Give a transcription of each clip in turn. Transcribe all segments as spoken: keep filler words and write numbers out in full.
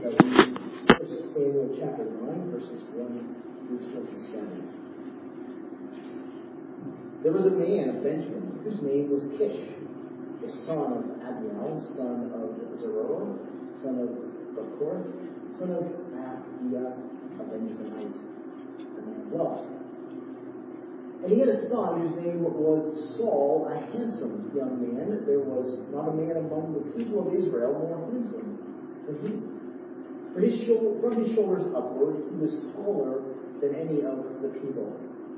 shall read First Samuel chapter nine, verses one through twenty-seven. There was a man of Benjamin whose name was Kish, the son of Abiel, son of Zeruiah, son of Bechorath, son of Abiah, a Benjaminite, a man of wealth. And he had a son whose name was Saul, a handsome young man. There was not a man among the people of Israel more handsome than he. For his shoulder, from his shoulders upward, he was taller than any of the people.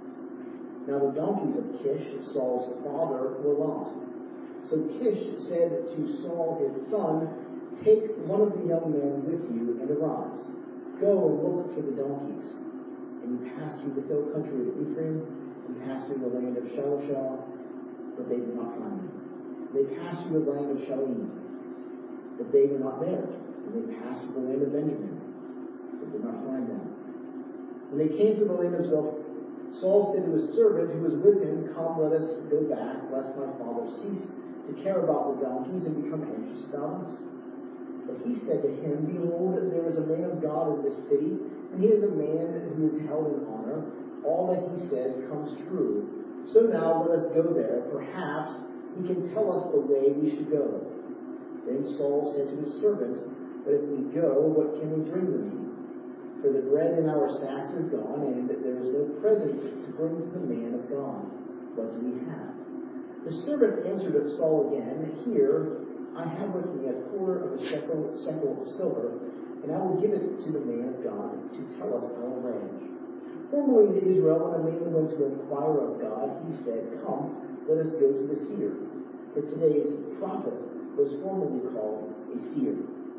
Now the donkeys of Kish, Saul's father, were lost. So Kish said to Saul his son, "Take one of the young men with you and arise. Go and look for the donkeys." And you pass through the hill country of Ephraim, and pass through the land of Shalishah, but they did not find them. They passed through the land of Shalim, but they were not there. And they passed through the land of Benjamin, but did not find them. When they came to the land of Zoph, Saul said to his servant who was with him, "Come, let us go back, lest my father cease to care about the donkeys and become anxious about us." But he said to him, "Behold, there is a man of God in this city, and he is a man who is held in honor. All that he says comes true. So now let us go there. Perhaps he can tell us the way we should go." Then Saul said to his servant, "But if we go, what can we bring them? For the bread in our sacks is gone, and there is no present to bring to the man of God. What do we have?" The servant answered of Saul again, "Here, I have with me a quarter of a shekel, shekel of silver, and I will give it to the man of God to tell us our way." Formerly in Israel, when a man went to inquire of God, he said, "Come, let us go to the seer." For today's prophet was formerly called a seer.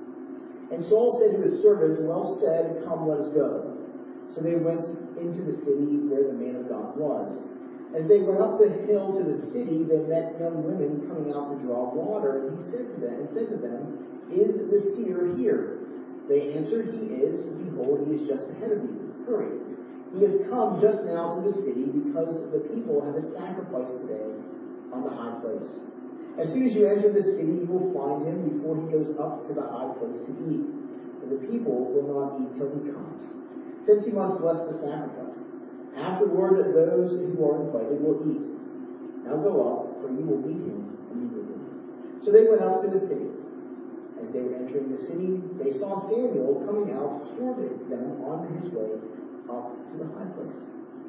And Saul said to his servant, "Well said, come, let us go." So they went into the city where the man of God was. As they went up the hill to the city, they met young women coming out to draw water, and he said to them, and said to them, "Is the seer here?" They answered, "He is. Behold, he is just ahead of you. Hurry. He has come just now to the city because the people have a sacrifice today on the high place. As soon as you enter the city, you will find him before he goes up to the high place to eat. And the people will not eat till he comes, since he must bless the sacrifice. Afterward, those who are invited will eat. Now go up, for you will meet him immediately." So they went up to the city. As they were entering the city, they saw Samuel coming out toward them on his way up to the high place.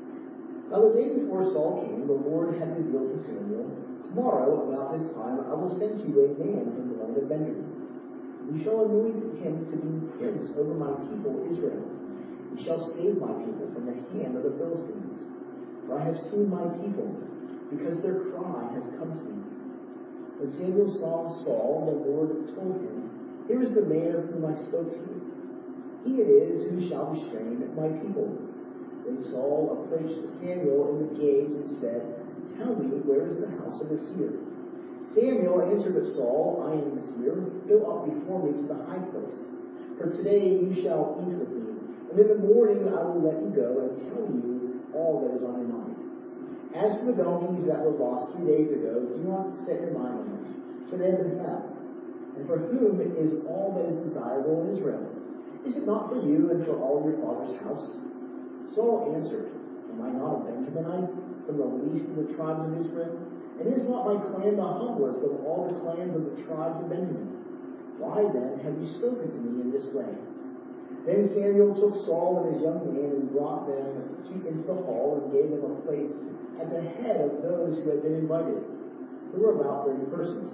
Now the day before Saul came, the Lord had revealed to Samuel, "Tomorrow, about this time, I will send you a man from the land of Benjamin. You shall anoint him to be prince over my people Israel. He shall save my people from the hand of the Philistines. For I have seen my people, because their cry has come to me." When Samuel saw Saul, the Lord told him, "Here is the man of whom I spoke to you. He it is who shall restrain my people." Then Saul approached Samuel in the gate and said, "Tell me, where is the house of the seer?" Samuel answered of Saul, "I am the seer. Go up before me to the high place. For today you shall eat with me, and in the morning I will let you go and tell you all that is on your mind. As for the donkeys that were lost three days ago, do not set your mind on them, for they have been found. And for whom is all that is desirable in Israel? Is it not for you and for all your father's house?" Saul answered, "Am I not a Benjaminite, from the least of the tribes of Israel? And is not my clan the humblest of all the clans of the tribes of Benjamin? Why then have you spoken to me in this way?" Then Samuel took Saul and his young man and brought them to, into the hall and gave them a place at the head of those who had been invited. There were about thirty persons.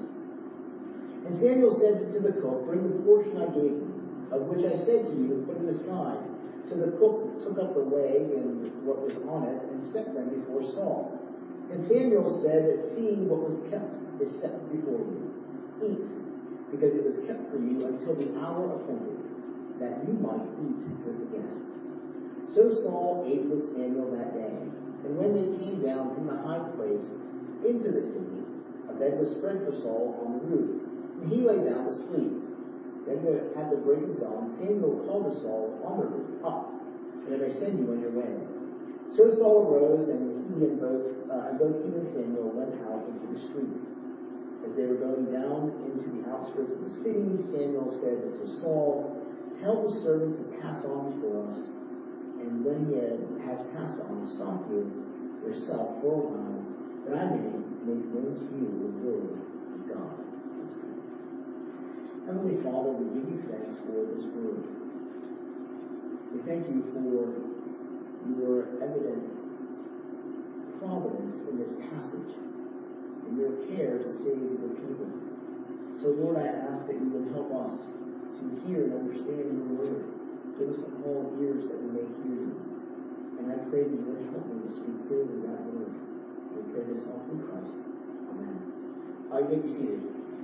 And Samuel said to the cook, "Bring the portion I gave you, of which I said to you, put it aside." So the cook took up the leg and what was on it and set them before Saul. And Samuel said, "See, what was kept is set before you. Eat, because it was kept for you until the hour appointed, that you might eat with the guests." So Saul ate with Samuel that day. And when they came down from the high place into the city, a bed was spread for Saul on the roof, and he lay down to sleep. Then at the break of dawn, Samuel called to Saul on the roof, "Up, and I may send you on your way." So Saul arose, and he and both, uh, and both he and Samuel went out into the street. As they were going down into the outskirts of the city, Samuel said to Saul, tell the servant to pass on before us, and when he has passed on, stop you yourself for a while, that I may make known to you the word of God. Heavenly Father, we give you thanks for this word. We thank you for your evident providence in this passage, and your care to save your people. So, Lord, I ask that you would help us to hear and understand your word. Give us all ears that we may hear you. And I pray that you would help me to speak clearly that word. We pray this all through Christ. Amen. Uh, you may be seated.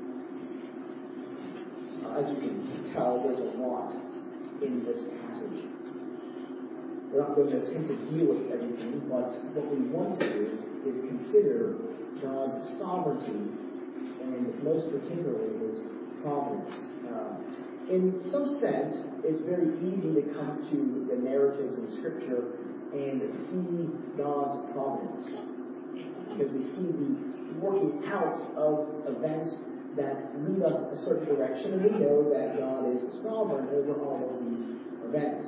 Uh, as you can tell, there's a lot in this passage. We're not going to attempt to deal with everything, but what we want to do is consider God's sovereignty, and most particularly his providence. Uh, in some sense, it's very easy to come to the narratives in Scripture and see God's providence, because we see the working out of events that lead us a certain direction, and we know that God is sovereign over all of these events.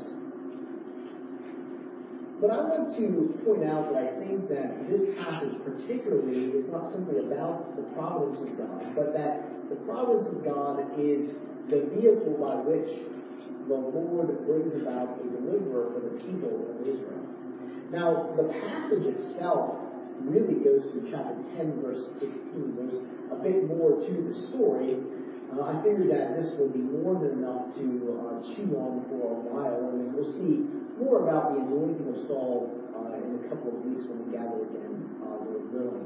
But I want to point out that I think that this passage particularly is not simply about the providence of God, but that the providence of God is the vehicle by which the Lord brings about a deliverer for the people of Israel. Now, the passage itself really goes to chapter ten, verse sixteen. There's a bit more to the story. Uh, I figured that this would be more than enough to uh, chew on for a while, and we'll see more about the anointing of Saul uh, in a couple of weeks when we gather again, uh, Lord willing.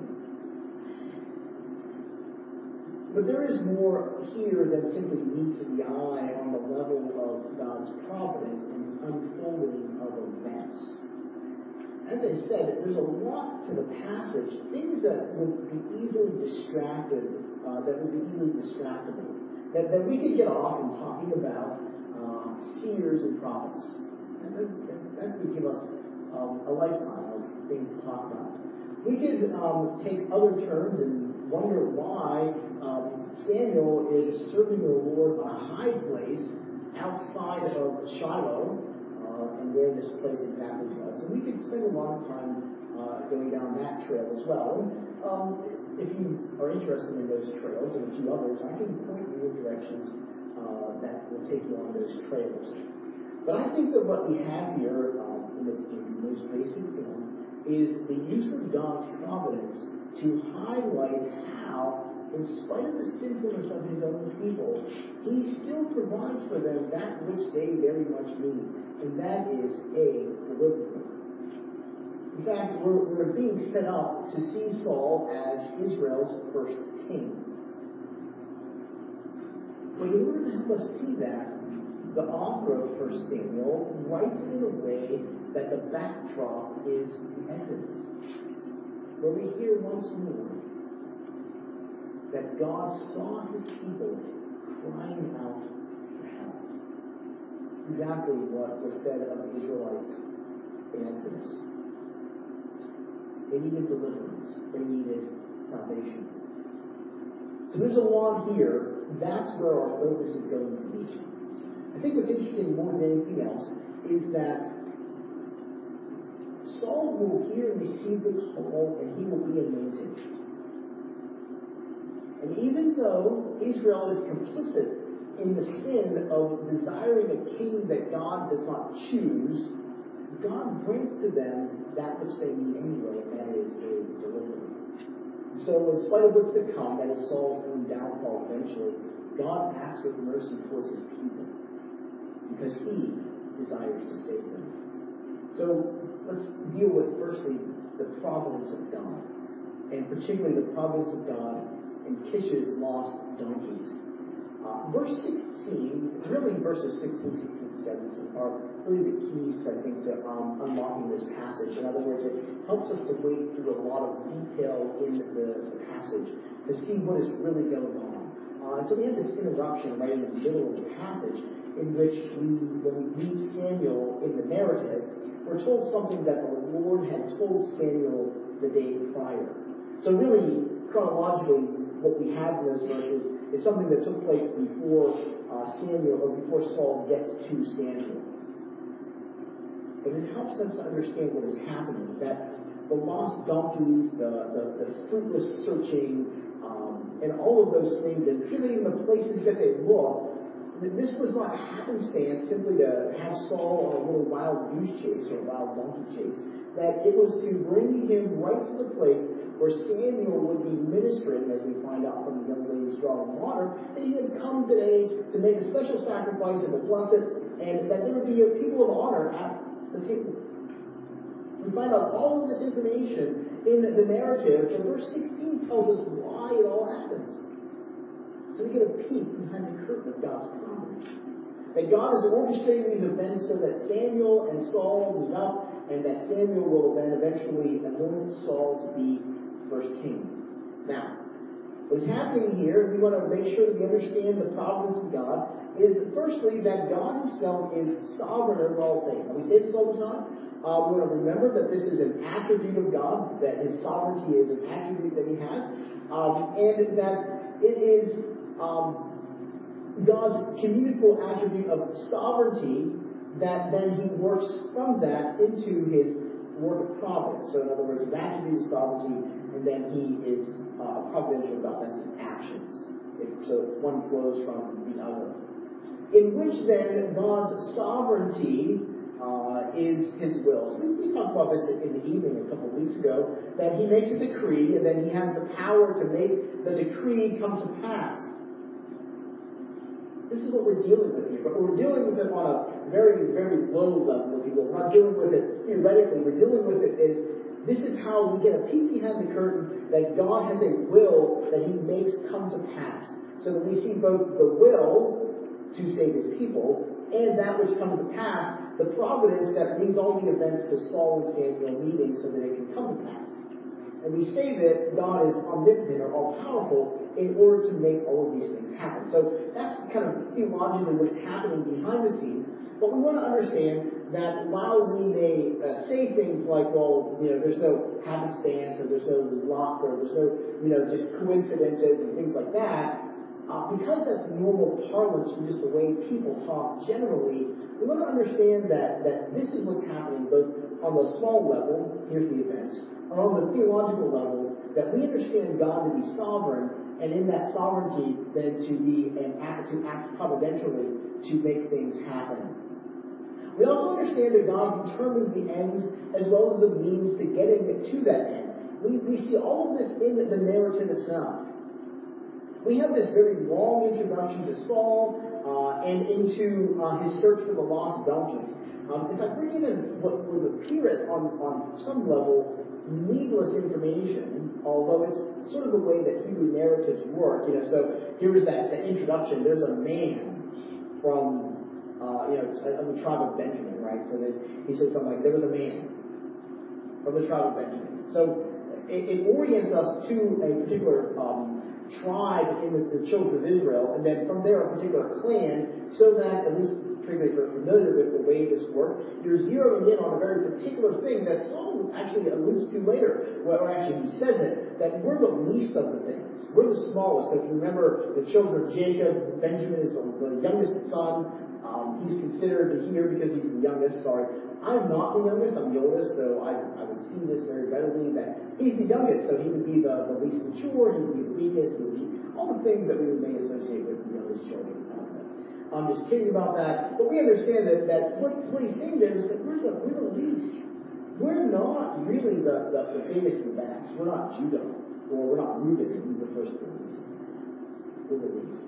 But there is more here than simply meets the eye on the level of God's providence and the unfolding of events. As I said, there's a lot to the passage, things that would be easily distracted, uh, that would be easily distractible, that, that we could get off in talking about uh, seers and prophets. And that, that, that would give us um, a lifetime of things to talk about. We could um, take other turns and wonder why um, Samuel is serving the Lord on a high place outside of Shiloh, uh, and where this place exactly was. And we could spend a lot of time uh, going down that trail as well. And um, if you are interested in those trails and a few others, I can point you in directions uh, that will take you on those trails. But I think that what we have here, um, in its most basic form, is the use of God's providence to highlight how, in spite of the sinfulness of his own people, he still provides for them that which they very much need, and that is a deliverer. In fact, we're, we're being set up to see Saul as Israel's first king. But in order to help us see that, the author of First Samuel writes it in a way that the backdrop is the Exodus, where we hear once more that God saw his people crying out for help. Exactly what was said of the Israelites in Exodus. They needed deliverance. They needed salvation. So there's a lot here. That's where our focus is going to be. I think what's interesting more than anything else is that Saul will hear and receive the call, and he will be anointed. And even though Israel is complicit in the sin of desiring a king that God does not choose, God brings to them that which they need anyway, and that is a deliverer. So in spite of what's to come, that is Saul's own downfall eventually, God acts with mercy towards his people, because he desires to save them. So let's deal with, firstly, the providence of God, and particularly the providence of God in Kish's lost donkeys. Uh, verse sixteen, really verses fifteen, sixteen, seventeen are really the keys, I think, to um, unlocking this passage. In other words, it helps us to wade through a lot of detail in the, the passage to see what is really going on. Uh, and so we have this interruption right in the middle of the passage, in which we, when we meet Samuel in the narrative, we're told something that the Lord had told Samuel the day prior. So really, chronologically, what we have in those verses is something that took place before uh, Samuel, or before Saul gets to Samuel. But it helps us to understand what is happening, that the lost donkeys, the, the, the fruitless searching, um, and all of those things, and really even the places that they look, that this was not happenstance simply to have Saul on a little wild goose chase or a wild donkey chase, that it was to bring him right to the place where Samuel would be ministering, as we find out from the young lady's drawing water, that he had come today to make a special sacrifice and to bless it, and that there would be a people of honor at the table. We find out all of this information in the narrative, and verse sixteen tells us why it all happens. So we get a peek behind the curtain of God's providence. That God is orchestrating these events so that Samuel and Saul meet up, and that Samuel will then eventually anoint Saul to be first king. Now, what's happening here, we want to make sure that we understand the providence of God, is firstly that God himself is sovereign over all things. And we say this all the time. Uh, we want to remember that this is an attribute of God, that his sovereignty is an attribute that he has, um, and that it is um, God's communicable attribute of sovereignty that then he works from that into his work of providence. So in other words, his attribute is sovereignty, and then he is uh, providential God. That's his actions. So one flows from the other. In which then God's sovereignty uh, is his will. So we, we talked about this in the evening a couple of weeks ago, that he makes a decree, and then he has the power to make the decree come to pass. This is what we're dealing with here, but we're dealing with it on a very, very low level, if you will. We're not dealing with it theoretically. We're dealing with it as this is how we get a peek behind the curtain, that God has a will that he makes come to pass. So that we see both the will to save his people, and that which comes to pass, the providence that leads all the events to Saul and Samuel meeting so that it can come to pass. And we say that God is omnipotent or all-powerful in order to make all of these things happen. So that's kind of theologically what's happening behind the scenes. But we want to understand that while we may uh, say things like, well, you know, there's no happenstance, or there's no luck, or there's no, you know, just coincidences and things like that, Uh, because that's normal parlance from just the way people talk generally, we want to understand that, that this is what's happening both on the small level, here's the events, or on the theological level, that we understand God to be sovereign, and in that sovereignty then to be an act, to act providentially to make things happen. We also understand that God determines the ends as well as the means to getting to that end. We, we see all of this in the narrative itself. We have this very long introduction to Saul uh, and into uh, his search for the lost donkeys. Um, in fact, we're given what would appear on, on some level needless information, although it's sort of the way that Hebrew narratives work. You know, so here's that, that introduction. There's a man from uh, you know of the tribe of Benjamin, right? So that he says something like, "There was a man from the tribe of Benjamin." So it, it orients us to a particular Um, tribe in the, the children of Israel, and then from there a particular clan, so that, at least particularly if you're familiar with the way this worked, you're zeroing in on a very particular thing that Saul actually alludes to later, or actually he says it, that we're the least of the things. We're the smallest. So if you remember the children of Jacob, Benjamin is the, the youngest son. Um, he's considered here because he's the youngest. Sorry, I'm not the youngest. I'm the oldest, so I, I would see this very readily that he's the youngest, so he would be the, the least mature. He would be the weakest. He would be all the things that we would may associate with the youngest children. I'm just kidding about that, but we understand that, that what, what he's saying there is that we're the, we're the least. We're not really the, the, the biggest and best. We're not Judah, or we're not Reuben, who's the first one. We're the least.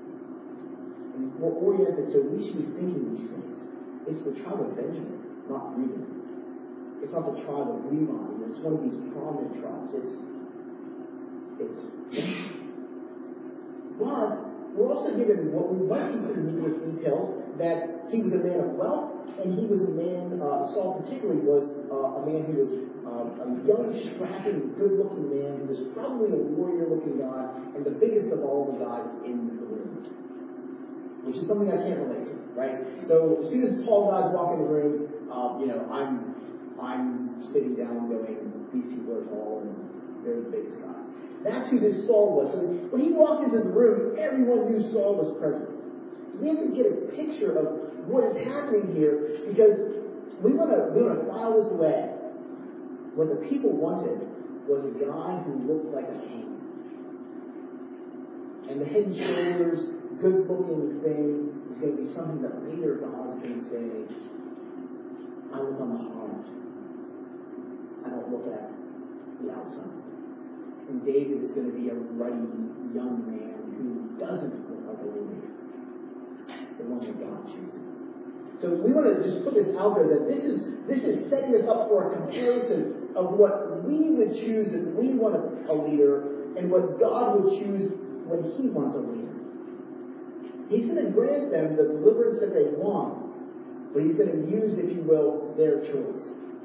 And we're oriented, so we should be thinking these things. It's the tribe of Benjamin, not Reuben. It's not the tribe of Levi. It's one of these prominent tribes. It's, it's, but we're also given what we might consider needless details, that he was a man of wealth, and he was a man, uh, Saul particularly was uh, a man who was uh, a young, strapping, good-looking man who was probably a warrior-looking guy, and the biggest of all the guys in the room. Which is something I can't relate to, right? So as soon as tall guys walk in the room, uh, you know, I'm I'm sitting down going, these people are tall, and They're the biggest gods. That's who this Saul was. So when he walked into the room, everyone knew Saul was present. So we have to get a picture of what is happening here, because we want to we want to file this away. What the people wanted was a guy who looked like a king. And the head and shoulders, good-looking thing is going to be something that later God is going to say, I look on the heart. I don't look at the outside. And David is going to be a ruddy young man who doesn't look like a leader. The one that God chooses. So we want to just put this out there that this is this is setting us up for a comparison of what we would choose if we want a, a leader and what God would choose when He wants a leader. He's going to grant them the deliverance that they want, but He's going to use, if you will, their choice.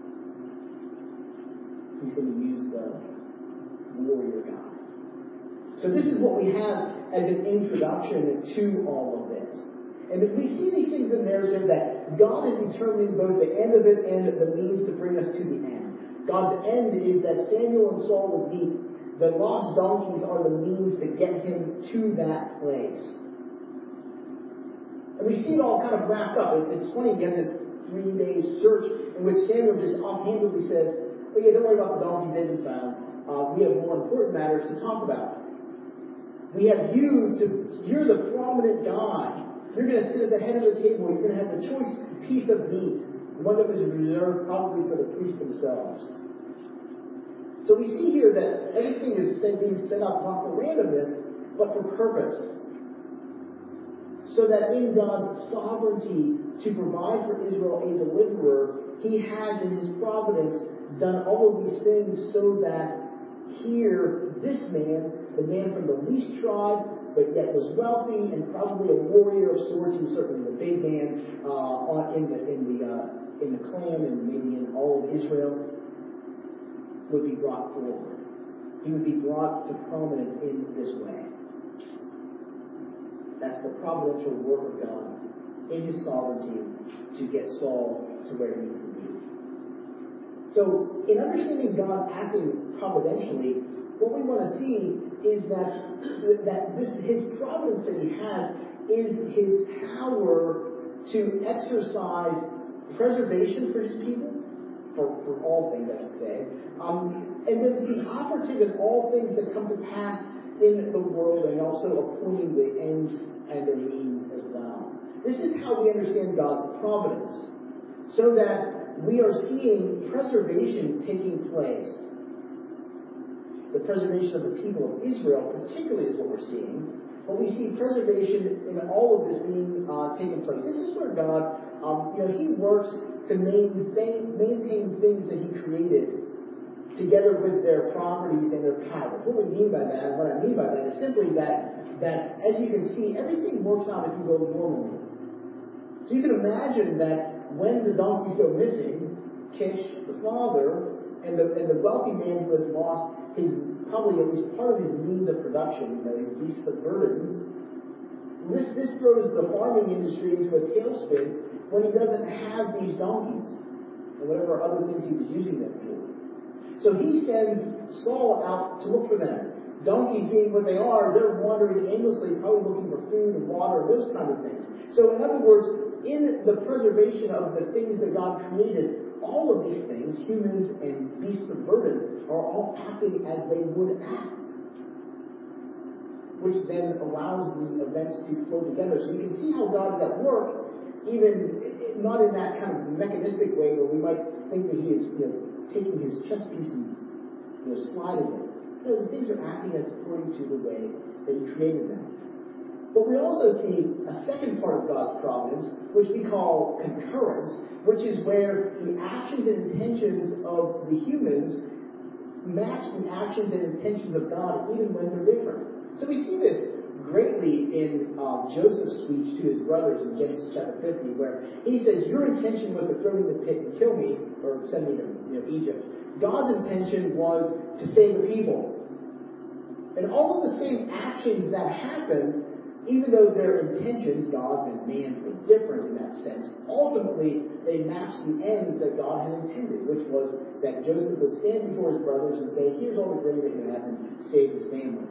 He's going to use the warrior God. So this is what we have as an introduction to all of this. And we see these things in the narrative that God is determining both the end of it and the means to bring us to the end. God's end is that Samuel and Saul would meet. The lost donkeys are the means to get him to that place. And we see it all kind of wrapped up. It's funny, you have this three-day search in which Samuel just offhandedly says, oh yeah, don't worry about the donkeys, they've been found. Uh, we have more important matters to talk about. We have you to, you're the prominent guy. You're going to sit at the head of the table. You're going to have the choice piece of meat, one that was reserved probably for the priests themselves. So we see here that everything is being set up not for randomness, but for purpose. So that in God's sovereignty to provide for Israel a deliverer, He has in His providence done all of these things so that here, this man, the man from the least tribe, but yet was wealthy and probably a warrior of sorts, he was certainly the big man uh, in the in the uh, in the clan and maybe in all of Israel, would be brought forward. He would be brought to prominence in this way. That's the providential work of God in His sovereignty to get Saul to where he needs to be. So, in understanding God acting providentially, what we want to see is that that this His providence that He has is His power to exercise preservation for His people, for, for all things, I should say, um, and then to be operative in all things that come to pass in the world, and also appointing the ends and the means as well. This is how we understand God's providence, so that we are seeing preservation taking place. The preservation of the people of Israel, particularly, is what we're seeing. But we see preservation in all of this being uh, taking place. This is where God, um, you know, He works to maintain, maintain things that He created together with their properties and their power. What we mean by that, and what I mean by that, is simply that, that as you can see, everything works out, if you will, normally. So you can imagine that when the donkeys go missing, Kish, the father, and the, and the wealthy man who has lost his, probably at least part of his means of production, you know, his beasts of burden, this, this throws the farming industry into a tailspin when he doesn't have these donkeys and whatever other things he was using them for. So he sends Saul out to look for them. Donkeys being what they are, they're wandering aimlessly, probably looking for food and water, those kind of things. So in other words, in the preservation of the things that God created, all of these things, humans and beasts of burden, are all acting as they would act, which then allows these events to flow together. So you can see how God is at work, even not in that kind of mechanistic way where we might think that He is, you know, taking His chess piece and, you know, sliding it. No, the things are acting as according to the way that He created them. But we also see a second part of God's providence, which we call concurrence, which is where the actions and intentions of the humans match the actions and intentions of God, even when they're different. So we see this greatly in uh, Joseph's speech to his brothers in Genesis chapter fifty, where he says, your intention was to throw me in the pit and kill me, or send me to, you know, Egypt. God's intention was to save the people. And all of the same actions that happen even though their intentions, God's and man's, were different in that sense, ultimately they matched the ends that God had intended, which was that Joseph would stand before his brothers and say, here's all the grain that you have, and save his family.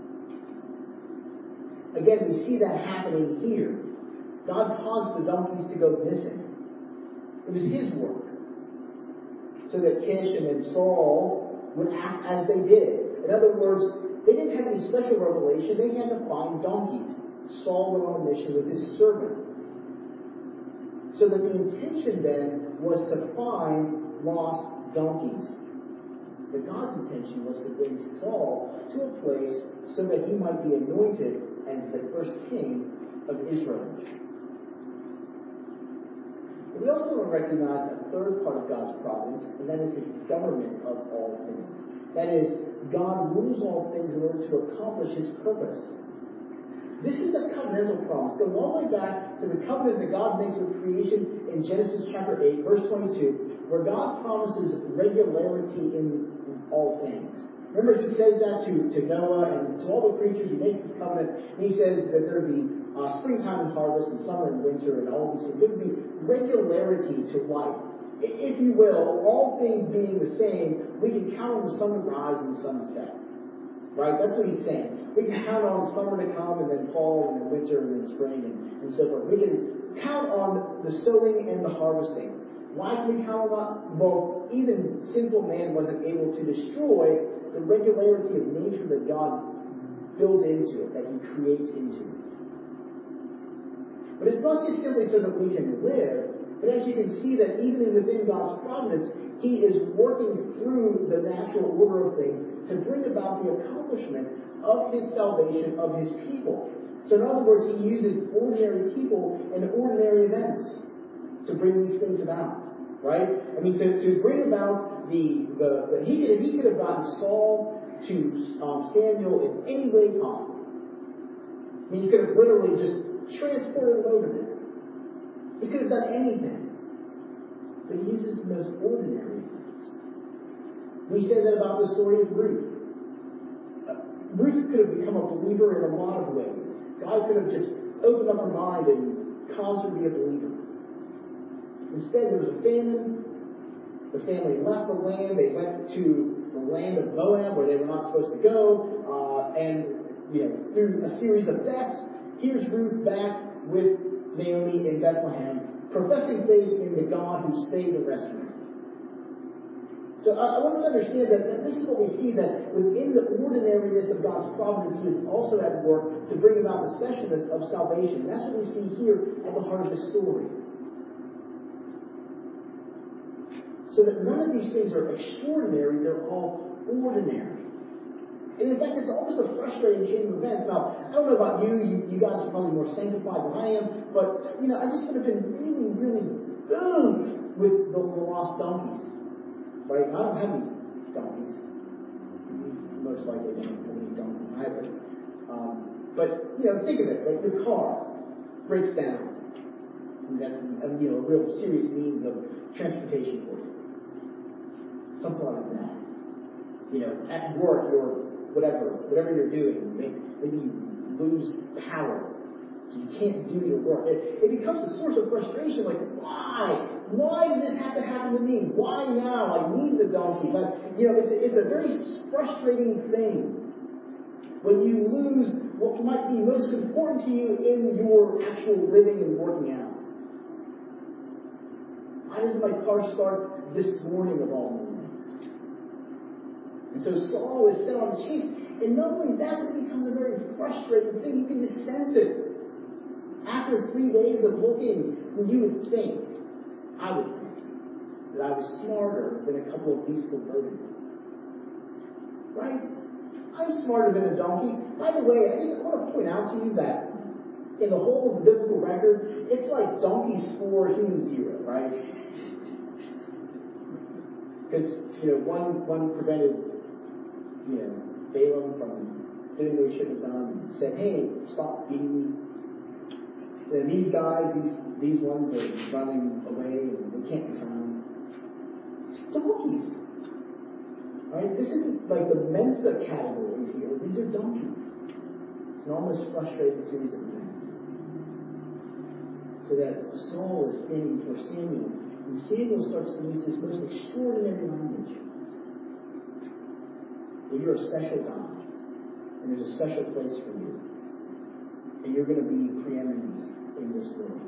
Again, we see that happening here. God caused the donkeys to go missing. It was his work. So that Kish and then Saul would act as they did. In other words, they didn't have any special revelation. They had to find donkeys. Saul went on a mission with his servant. So that the intention then was to find lost donkeys. But God's intention was to bring Saul to a place so that he might be anointed as the first king of Israel. But we also want to recognize a third part of God's providence, and that is his government of all things. That is, God rules all things in order to accomplish his purpose. This is a covenantal promise, going all the way back to the covenant that God makes with creation in Genesis chapter eight, verse twenty-two, where God promises regularity in all things. Remember, he says that to, to Noah and to all the creatures. He makes this covenant. And he says that there would be uh, springtime and harvest and summer and winter and all these things. There would be regularity to life. If you will, all things being the same, we can count on the sun to rise and the sun to set. Right? That's what he's saying. We can count on summer to come and then fall and then winter and then spring and, and so forth. We can count on the sowing and the harvesting. Why can we count on that? Well, even sinful man wasn't able to destroy the regularity of nature that God builds into it, that he creates into it. But it's not just simply so that we can live, but as you can see that even within God's providence, he is working through the natural order of things to bring about the accomplishment of his salvation of his people. So in other words, he uses ordinary people and ordinary events to bring these things about. Right? I mean, to, to bring about the, the, the he could he could have gotten Saul to um, Samuel in any way possible. I mean, he could have literally just transported him over there. He could have done anything. But he uses the most ordinary things. We say that about the story of Ruth. Uh, Ruth could have become a believer in a lot of ways. God could have just opened up her mind and caused her to be a believer. Instead, there was a famine. The family left the land. They went to the land of Moab, where they were not supposed to go. Uh, and, you know, through a series of deaths, here's Ruth back with Naomi in Bethlehem, professing faith in the God who saved and rescued her. So I, I want us to understand that, that this is what we see, that within the ordinariness of God's providence, he is also at work to bring about the specialness of salvation. That's what we see here at the heart of the story. So that none of these things are extraordinary, they're all ordinary. And in fact, it's almost a frustrating chain of events. Now, I don't know about you, you, you guys are probably more sanctified than I am, but, you know, I just would have been really, really moved with the lost donkeys. Right? I don't have any donkeys. Most likely don't have any donkeys either. Um, but, you know, think of it, like your car breaks down. And that's, a, you know, a real serious means of transportation for you. Something like that. You know, at work or whatever, whatever you're doing, maybe, maybe you lose power. So you can't do your work. It, it becomes a source of frustration, like, why? Why did this have to happen to me? Why now? I need the donkeys. I, you know, it's a, it's a very frustrating thing when you lose what might be most important to you in your actual living and working out. Why doesn't my car start this morning of all mornings? And so Saul is set on the chase. And not only that, it becomes a very frustrating thing. You can just sense it. After three days of looking, you would think, I would think, that I was smarter than a couple of beasts of burden. Right? I'm smarter than a donkey. By the way, I just want to point out to you that in the whole of the biblical record, it's like donkeys four, humans zero, right? Because, you know, one one prevented, you know, Balaam from doing what he should have done and said, hey, stop beating me. And these guys, these these ones are running away and they can't be found. It's donkeys. Right? This isn't like the Mensa categories here. These are donkeys. an almost frustrated series of events. So that Saul is standing before Samuel, and Samuel starts to use this most extraordinary language. That you're a special God, and there's a special place for you, and you're going to be preeminent in this world.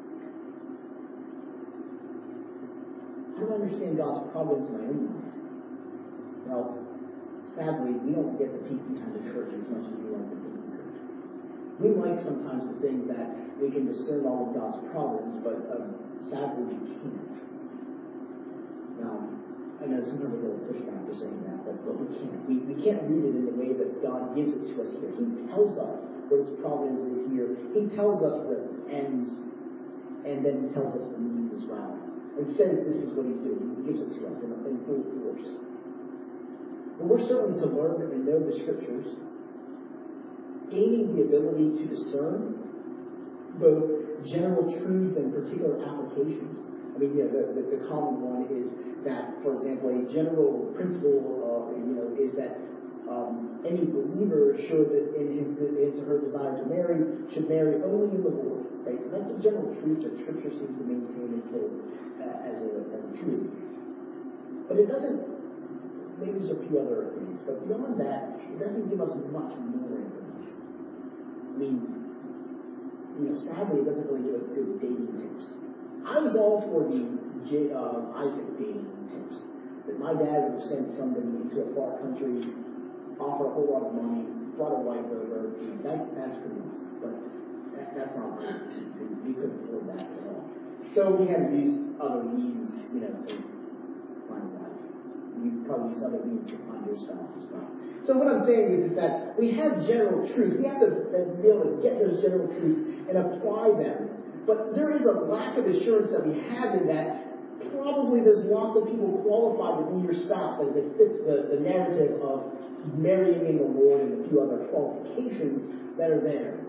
How do I understand God's providence in my own life? Well, sadly, we don't get the peek behind the curtain as much as we like to think we could. We like sometimes to think that we can discern all of God's providence, but um, sadly we can't. Now, I know sometimes we get a pushback for saying that, but, but we can't. We, we can't read it in the way that God gives it to us here. He tells us what His providence is here. He tells us the ends, and then He tells us the means as well. And says this is what He's doing. He gives it to us in, in full force. But we're certainly to learn and know the Scriptures, gaining the ability to discern both general truths and particular applications. I mean, yeah, the, the, the common one is that, for example, a general principle, uh, you know, is that um, any believer should, in his, his or her desire to marry, should marry only in the Lord. Right? So that's a general truth that Scripture seems to maintain and hold uh, as a as a truism. But it doesn't. Maybe there's a few other things, but beyond that, it doesn't give us much more information. I mean, you know, sadly, it doesn't really give us good dating tips. I was all for the J, uh, Isaac dating tips. That my dad would have sent somebody to a far country, offer a whole lot of money, brought a wife over. That's, that's pretty awesome. But that, that's not right. We couldn't afford that at all. So we had to use other means, you know, to find a wife. You probably use other means to find your spouse as well. So what I'm saying is, is that we have general truth. We have to, uh, be able to get those general truths and apply them. But there is a lack of assurance that we have in that. Probably there's lots of people qualified to be your spouse as it fits the, the narrative of marrying in the Lord and a few other qualifications that are there.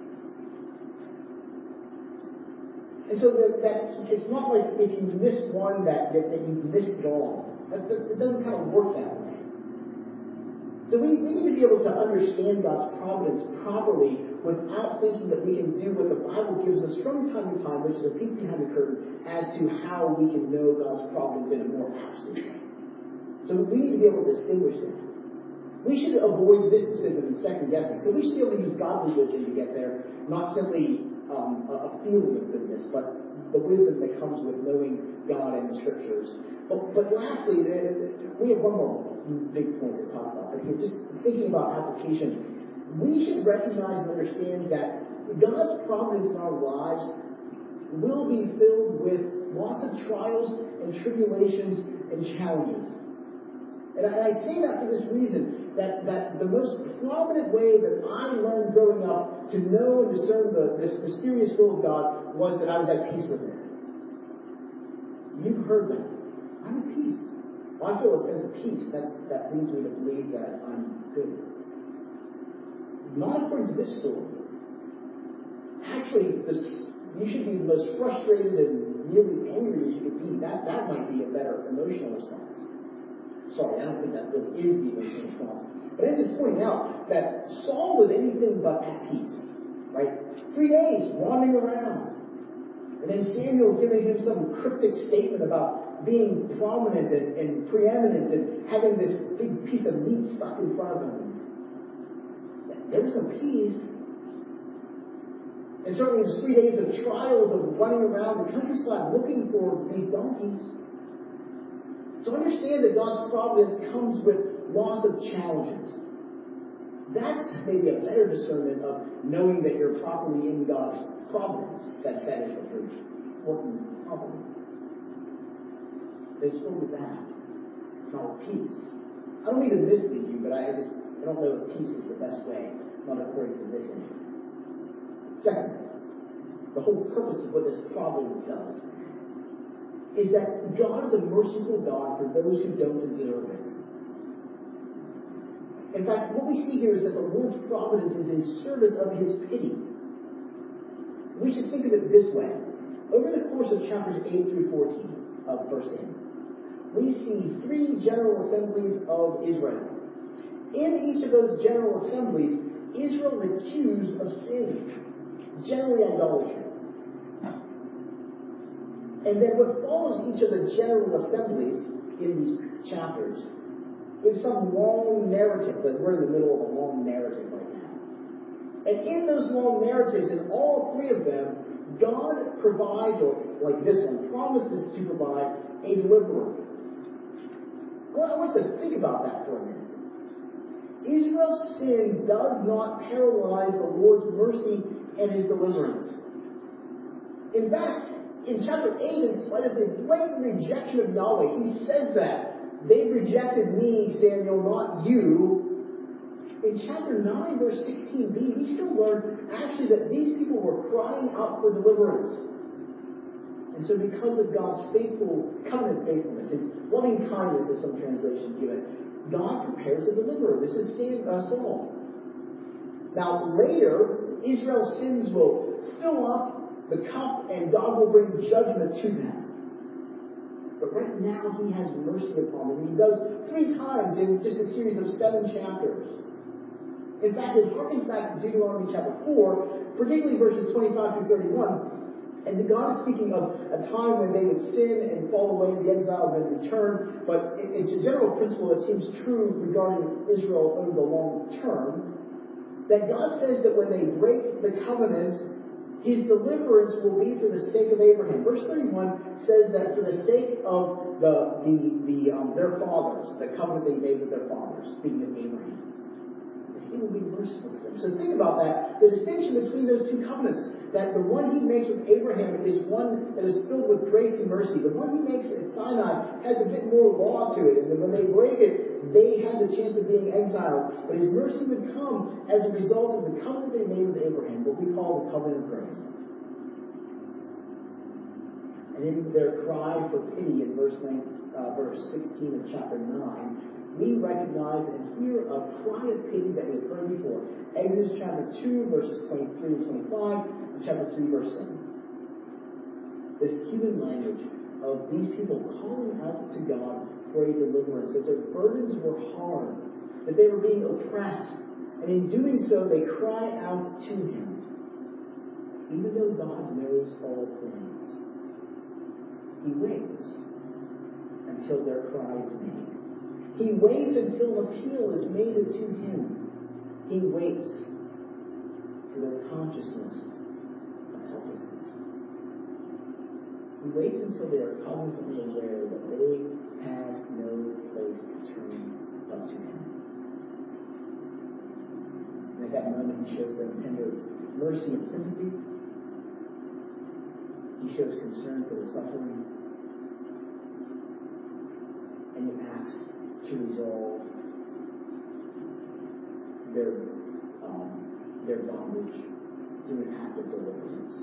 And so that, that it's not like if you missed one that, that, that you've missed it all. That, that, it doesn't kind of work that way. So we, we need to be able to understand God's providence properly without thinking that we can do what the Bible gives us from time to time, which is a peek behind the curtain as to how we can know God's providence in a more absolute way. So we need to be able to distinguish that. We should avoid mysticism and second guessing. So we should be able to use godly wisdom to get there, not simply um, a, a feeling of goodness, but the wisdom that comes with knowing God and the Scriptures. But, but lastly, we have one more big point to talk about. But here, just thinking about application, we should recognize and understand that God's providence in our lives will be filled with lots of trials and tribulations and challenges. And I, and I say that for this reason, that, that the most prominent way that I learned growing up to know and discern the, this mysterious will of God was that I was at peace with Him. You've heard that. I'm at peace. Well, I feel a sense of peace. That's, that leads me to believe that I'm good. Not according to this story. Actually, this, you should be the most frustrated and nearly angry as you could be. That, that might be a better emotional response. Sorry, I don't think that really is the emotional response. But I'm just pointing out that Saul was anything but at peace. Right? Three days wandering around. And then Samuel's giving him some cryptic statement about being prominent and, and preeminent and having this big piece of meat stuck in front of him. There was some peace. And certainly there's three days of trials of running around the countryside looking for these donkeys. So understand that God's providence comes with lots of challenges. That's maybe a better discernment of knowing that you're properly in God's providence. That, that is what you're working properly. They still with that. Not with peace. I don't mean to mislead you, but I just I don't know if peace is the best way, not according to this image. Second, the whole purpose of what this providence does is that God is a merciful God for those who don't deserve it. In fact, what we see here is that the Lord's providence is in service of His pity. We should think of it this way. Over the course of chapters eight through fourteen of First Samuel, we see three general assemblies of Israel. In each of those general assemblies, Israel is accused of sin, generally idolatry. And then what follows each of the general assemblies in these chapters is some long narrative, that we're in the middle of a long narrative right now. And in those long narratives, in all three of them, God provides, or like this one, promises to provide a deliverer. Well, I want us to think about that for a minute. Israel's sin does not paralyze the Lord's mercy and his deliverance. In fact, in chapter eight, in spite of the blatant rejection of Yahweh, he says that. They've rejected me, Samuel, not you. In chapter nine, verse sixteen b, we still learn actually that these people were crying out for deliverance. And so because of God's faithful, covenant faithfulness, his loving kindness, as some translations give it, God prepares a deliverer. This is Saul. Now later, Israel's sins will fill up the cup, and God will bring judgment to them. But right now, he has mercy upon them. He does three times in just a series of seven chapters. In fact, it harkens back to Deuteronomy chapter four, particularly verses twenty-five through thirty-one. And God is speaking of a time when they would sin and fall away in the exile and then return. But it's a general principle that seems true regarding Israel over the long term, that God says that when they break the covenant, his deliverance will be for the sake of Abraham. Verse thirty-one says that for the sake of the the, the um, their fathers, the covenant they made with their fathers, speaking of Abraham, that he will be merciful to them. So think about that. The distinction between those two covenants, that the one he makes with Abraham is one that is filled with grace and mercy. The one he makes at Sinai has a bit more law to it, and when they break it, they had the chance of being exiled. But his mercy would come as a result of the covenant they made with Abraham, what we call the covenant of grace. And in their cry for pity in verse nine, uh, verse sixteen of chapter nine, we recognize and hear a cry of pity that we have heard before. Exodus chapter two, verses twenty-three and twenty-five, and chapter three, verse seven. This human language of these people calling out to God for a deliverance, that their burdens were hard, that they were being oppressed, and in doing so they cry out to him, even though God knows all things. He waits until their cry is made. He waits until an appeal is made to him. He waits for their consciousness of helplessness. He waits until they are cognizantly aware that they have no place to turn but to him. And at that moment, he shows them tender mercy and sympathy. He shows concern for the suffering. And he acts to resolve their um, their bondage through an act of deliverance.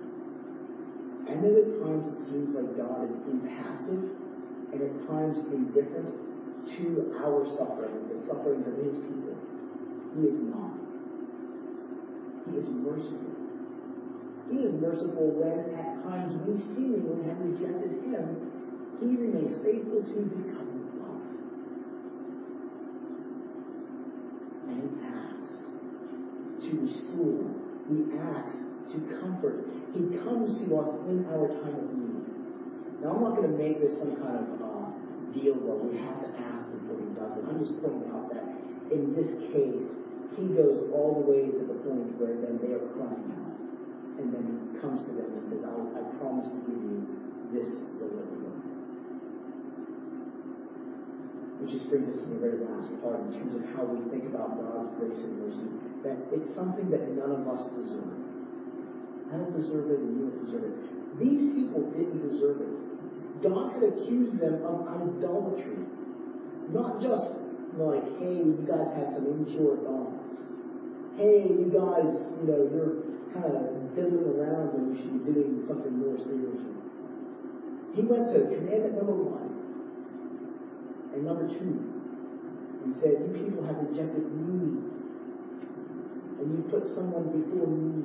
I know at times it seems like God is impassive and at times indifferent to our suffering, the sufferings of his people. He is not. He is merciful. He is merciful when at times we seemingly have rejected him. He remains faithful to his covenant love. And he acts to restore. He acts to comfort. He comes to us in our time of need. Now, I'm not going to make this some kind of uh, deal where we have to ask before he does it. I'm just pointing out that in this case, he goes all the way to the point where then they are crying out. And then he comes to them and says, I, I promise to give you this deliverance. Which just brings us to the very last part in terms of how we think about God's grace and mercy. That it's something that none of us deserve. I don't deserve it and you don't deserve it. These people didn't deserve it. God had accused them of idolatry. Not just like, hey, you guys had some impure thoughts. Hey, you guys, you know, you're kind of diddling around when you should be doing something more spiritual. He went to commandment number one. And number two, he said, you people have rejected me, and you put someone before me.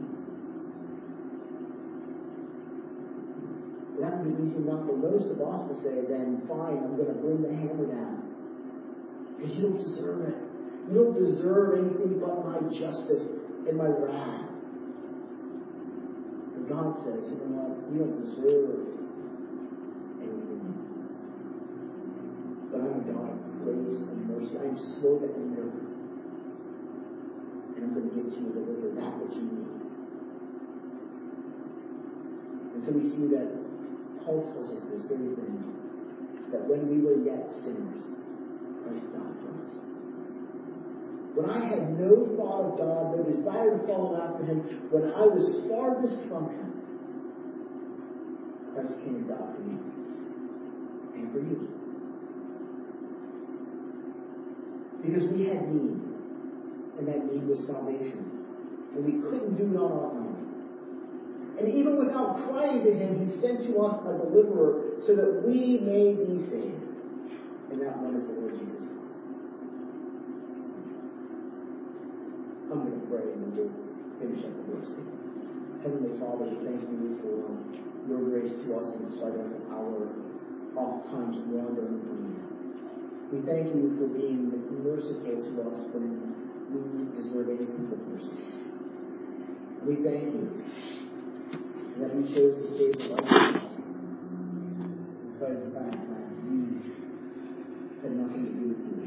That would be easy enough for most of us to say, then fine, I'm going to bring the hammer down. Because you don't deserve it. You don't deserve anything but my justice and my wrath. And God says, you know what? You don't deserve anything. But I'm a God of grace and mercy. I am slow to anger. And I'm going to give to you, deliver that which you need. And so we see that Paul tells us this very thing, that when we were yet sinners, Christ died for us. When I had no thought of God, no desire to follow after Him, when I was farthest from Him, Christ came and died for me and for you. Because we had need, and that need was salvation. And we couldn't do it on our own. And even without crying to Him, He sent to us a deliverer so that we may be saved. And that one is the Lord Jesus Christ. I'm going to pray and then we'll finish up the verse. Heavenly Father, we thank you for your grace to us in spite of our oft-times wandering from you. We thank you for being merciful to us when we deserve anything but mercy. We thank you that you chose to stay the life in spite of the fact that we had nothing to do with you.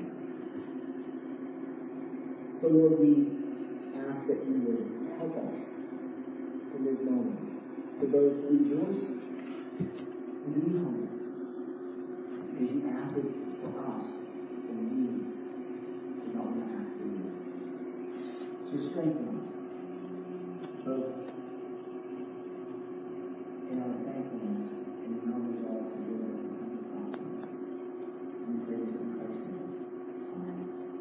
So Lord, we ask that you would help us in this moment to both rejoice and to be humble. Because you acted for us when we did not want to act for you. So strengthen us.